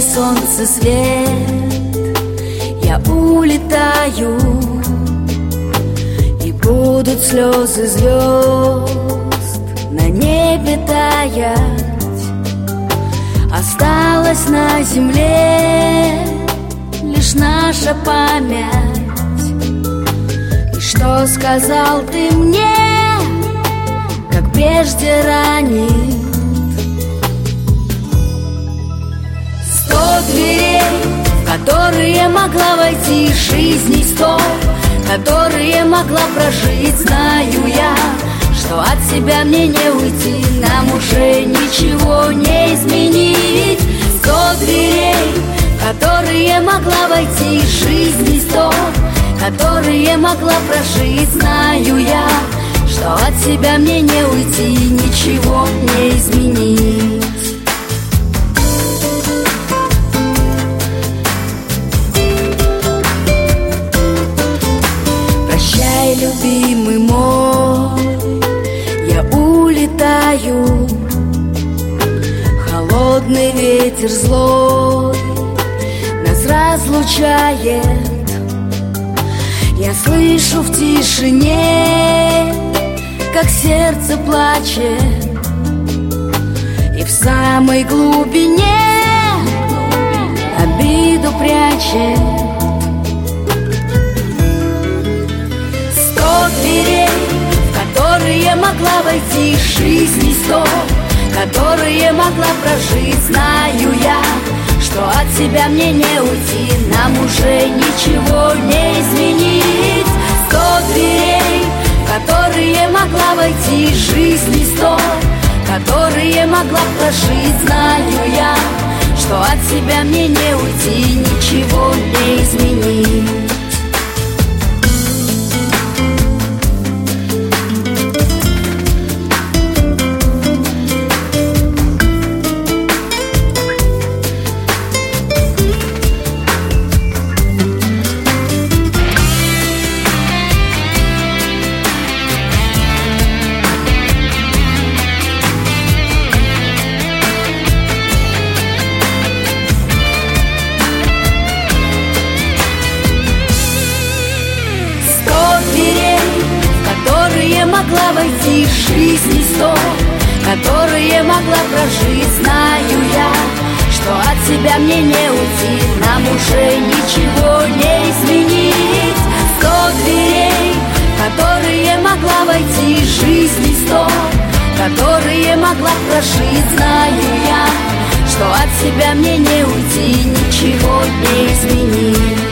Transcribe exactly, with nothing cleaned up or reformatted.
яркий солнце свет, я улетаю, и будут слезы звезд на небе таять. Осталась на земле лишь наша память. И что сказал ты мне, как прежде ранит? Сто дверей, в которые могла войти жизнь, сто, которые могла прожить. Знаю я, что от себя мне не уйти, нам уже ничего не изменить. Сто дверей, в которые могла войти жизнь, сто, которые могла прожить. Знаю я, что от себя мне не уйти, ничего не изменить. Прощай, любимый мой, я улетаю. Холодный ветер злой нас разлучает. Я слышу в тишине, как сердце плачет, и в самой глубине обиду прячет. Сто дверей, в которые могла войти жизнь, сто, которые могла прожить. Знаю я, что от себя мне не уйти, нам уже ничего не изменить. Сто дверей, в которые могла войти жизнь, сто, которые могла прожить. Знаю я, что от себя мне не уйти, ничего не изменить. Могла войти жизнь, сто, которые могла прожить. Знаю я, что от себя мне не уйти, нам уже ничего не изменить. Сто дверей, которые могла войти жизнь, сто, которые могла прожить. Знаю я, что от себя мне не уйти, ничего не изменить.